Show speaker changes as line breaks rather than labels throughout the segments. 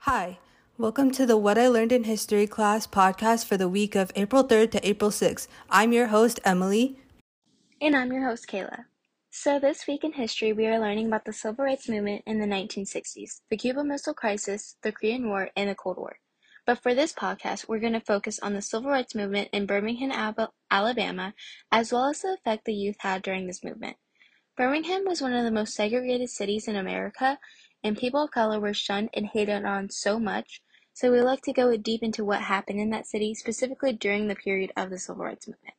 Hi, welcome to the What I Learned in History class podcast for the week of April 3rd to April 6th. I'm your host, Emily.
And I'm your host, Kayla. So this week in history, we are learning about the Civil Rights Movement in the 1960s, the Cuban Missile Crisis, the Korean War, and the Cold War. But for this podcast, we're going to focus on the Civil Rights Movement in Birmingham, Alabama, as well as the effect the youth had during this movement. Birmingham was one of the most segregated cities in America, and people of color were shunned and hated on so much, so we like to go deep into what happened in that city, specifically during the period of the Civil Rights Movement.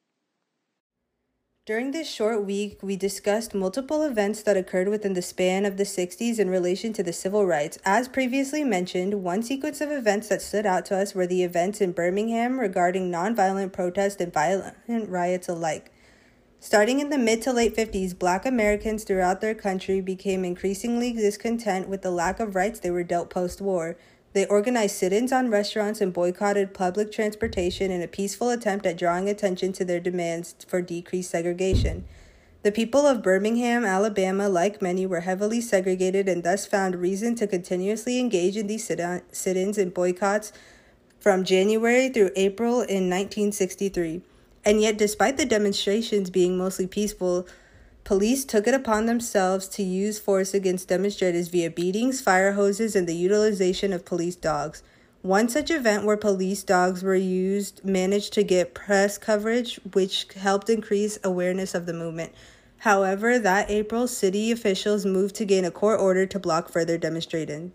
During this short week, we discussed multiple events that occurred within the span of the 60s in relation to the civil rights. As previously mentioned, one sequence of events that stood out to us were the events in Birmingham regarding nonviolent protest and violent riots alike. Starting in the mid to late 50s, Black Americans throughout their country became increasingly discontent with the lack of rights they were dealt post-war. They organized sit-ins on restaurants and boycotted public transportation in a peaceful attempt at drawing attention to their demands for decreased segregation. The people of Birmingham, Alabama, like many, were heavily segregated and thus found reason to continuously engage in these sit-ins and boycotts from January through April in 1963. And yet, despite the demonstrations being mostly peaceful, police took it upon themselves to use force against demonstrators via beatings, fire hoses, and the utilization of police dogs. One such event where police dogs were used managed to get press coverage, which helped increase awareness of the movement. However, that April, city officials moved to gain a court order to block further demonstrations.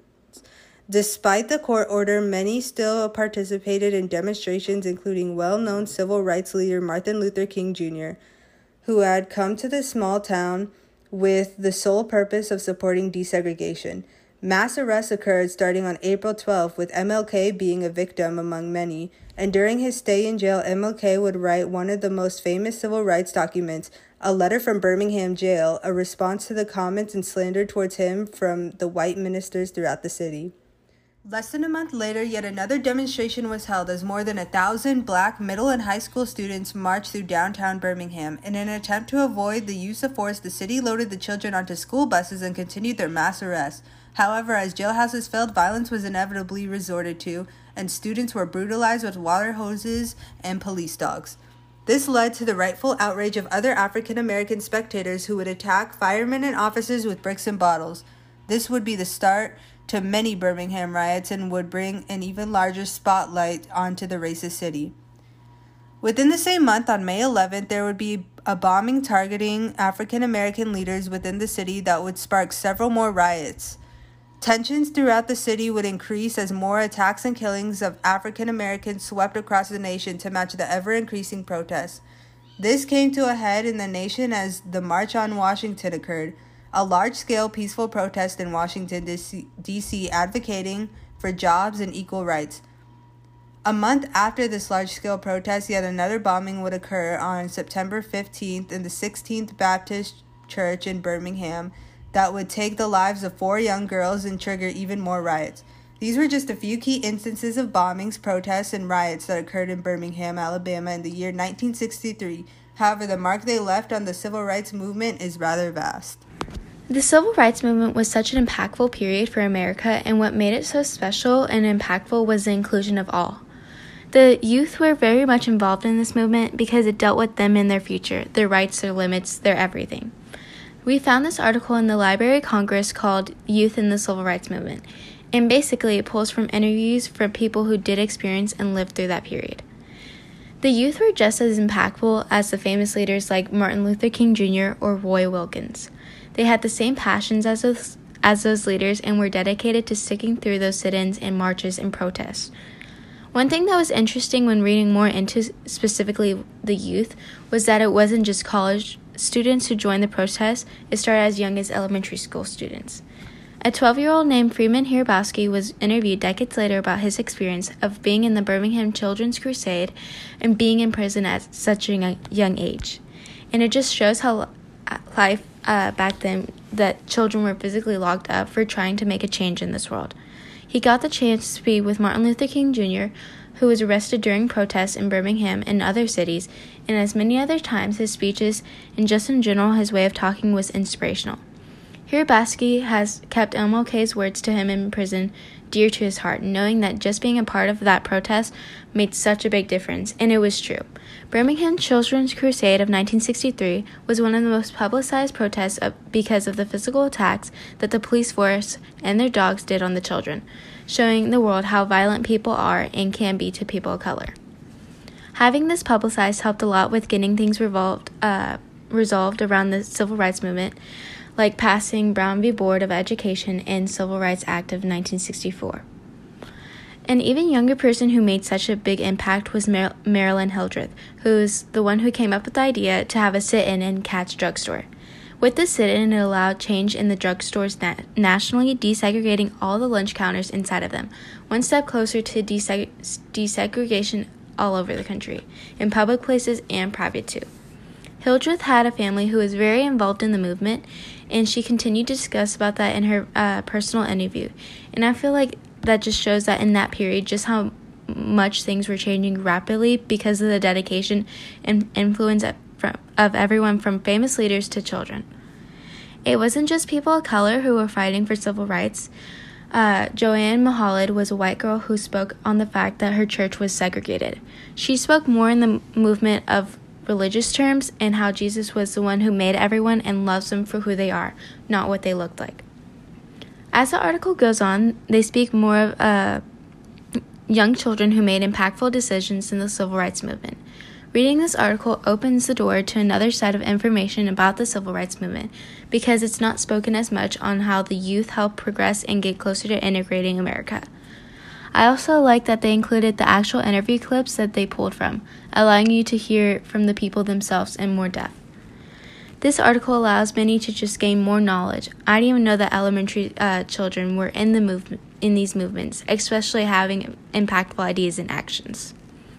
Despite the court order, many still participated in demonstrations, including well-known civil rights leader Martin Luther King Jr., who had come to the small town with the sole purpose of supporting desegregation. Mass arrests occurred starting on April 12th, with MLK being a victim among many, and during his stay in jail, MLK would write one of the most famous civil rights documents, a letter from Birmingham jail, a response to the comments and slander towards him from the white ministers throughout the city. Less than a month later, yet another demonstration was held as more than 1,000 Black middle and high school students marched through downtown Birmingham. In an attempt to avoid the use of force, the city loaded the children onto school buses and continued their mass arrests. However, as jailhouses failed, violence was inevitably resorted to, and students were brutalized with water hoses and police dogs. This led to the rightful outrage of other African American spectators who would attack firemen and officers with bricks and bottles. This would be the start to many Birmingham riots and would bring an even larger spotlight onto the racist city. Within the same month, on May 11th, there would be a bombing targeting African American leaders within the city that would spark several more riots. Tensions throughout the city would increase as more attacks and killings of African Americans swept across the nation to match the ever-increasing protests. This came to a head in the nation as the March on Washington occurred, a large-scale peaceful protest in Washington, D.C. advocating for jobs and equal rights. A month after this large-scale protest, yet another bombing would occur on September 15th in the 16th Baptist Church in Birmingham that would take the lives of 4 young girls and trigger even more riots. These were just a few key instances of bombings, protests, and riots that occurred in Birmingham, Alabama in the year 1963. However, the mark they left on the civil rights movement is rather vast.
The Civil Rights Movement was such an impactful period for America, and what made it so special and impactful was the inclusion of all. The youth were very much involved in this movement because it dealt with them and their future, their rights, their limits, their everything. We found this article in the Library of Congress called Youth in the Civil Rights Movement, and basically it pulls from interviews from people who did experience and live through that period. The youth were just as impactful as the famous leaders like Martin Luther King Jr. or Roy Wilkins. They had the same passions as those leaders and were dedicated to sticking through those sit-ins and marches and protests. One thing that was interesting when reading more into specifically the youth was that it wasn't just college students who joined the protest. It started as young as elementary school students. A 12-year-old named Freeman Hrabowski was interviewed decades later about his experience of being in the Birmingham Children's Crusade and being in prison at such a young age. And it just shows how life back then that children were physically locked up for trying to make a change in this world. He got the chance to be with Martin Luther King Jr., who was arrested during protests in Birmingham and other cities, and as many other times his speeches and just in general his way of talking was inspirational. Hrabowski has kept MLK's words to him in prison dear to his heart, knowing that just being a part of that protest made such a big difference, and it was true. Birmingham Children's Crusade of 1963 was one of the most publicized protests because of the physical attacks that the police force and their dogs did on the children, showing the world how violent people are and can be to people of color. Having this publicized helped a lot with getting things resolved around the civil rights movement, like passing Brown v. Board of Education and Civil Rights Act of 1964. An even younger person who made such a big impact was Marilyn Hildreth, who's the one who came up with the idea to have a sit-in in Katz Drugstore. With the sit-in, it allowed change in the drugstores nationally, desegregating all the lunch counters inside of them, one step closer to desegregation all over the country, in public places and private too. Hildreth had a family who was very involved in the movement, and she continued to discuss about that in her personal interview. And I feel like that just shows that in that period, just how much things were changing rapidly because of the dedication and influence of everyone from famous leaders to children. It wasn't just people of color who were fighting for civil rights. Joanne Mahalid was a white girl who spoke on the fact that her church was segregated. She spoke more in the movement of religious terms and how Jesus was the one who made everyone and loves them for who they are, not what they looked like. As the article goes on, they speak more of young children who made impactful decisions in the civil rights movement. Reading this article opens the door to another set of information about the civil rights movement because it's not spoken as much on how the youth helped progress and get closer to integrating America. I also like that they included the actual interview clips that they pulled from, allowing you to hear from the people themselves in more depth. This article allows many to just gain more knowledge. I didn't even know that elementary children were in these movements, especially having impactful ideas and actions.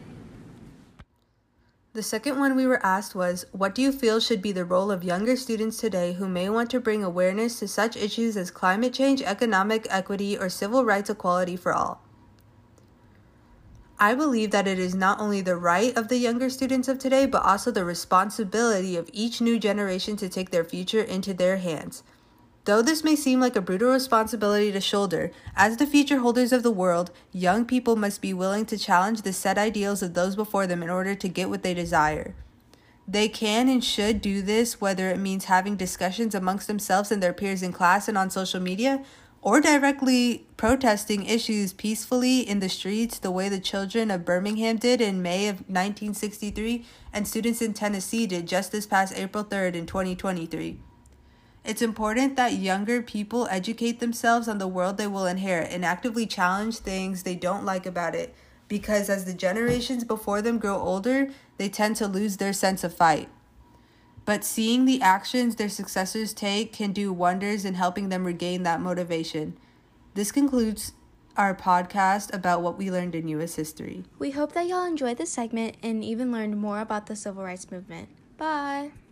The second one we were asked was, what do you feel should be the role of younger students today who may want to bring awareness to such issues as climate change, economic equity, or civil rights equality for all? I believe that it is not only the right of the younger students of today, but also the responsibility of each new generation to take their future into their hands. Though this may seem like a brutal responsibility to shoulder, as the future holders of the world, young people must be willing to challenge the set ideals of those before them in order to get what they desire. They can and should do this, whether it means having discussions amongst themselves and their peers in class and on social media, or directly protesting issues peacefully in the streets the way the children of Birmingham did in May of 1963 and students in Tennessee did just this past April 3rd in 2023. It's important that younger people educate themselves on the world they will inherit and actively challenge things they don't like about it, because as the generations before them grow older, they tend to lose their sense of fight. But seeing the actions their successors take can do wonders in helping them regain that motivation. This concludes our podcast about what we learned in U.S. history.
We hope that y'all enjoyed this segment and even learned more about the civil rights movement. Bye!